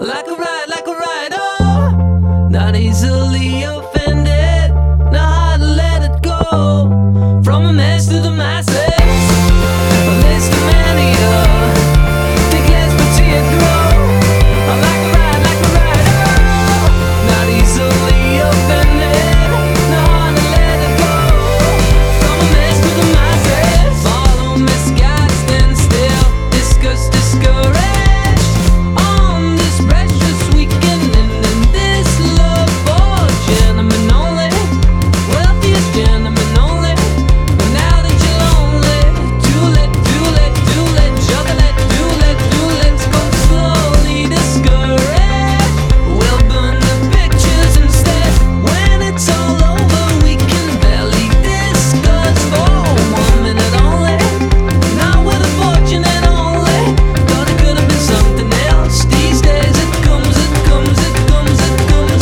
like a ride, oh, not easily offended, not hard to let it go. From a mess to the masses, a list of many, think less but see it grow. Like a ride, oh, not easily offended, not hard to let it go. From a mess to the masses, follow misguided, stand still, discuss, discouraged.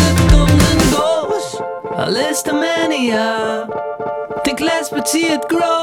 A list of many, think less but see it grow.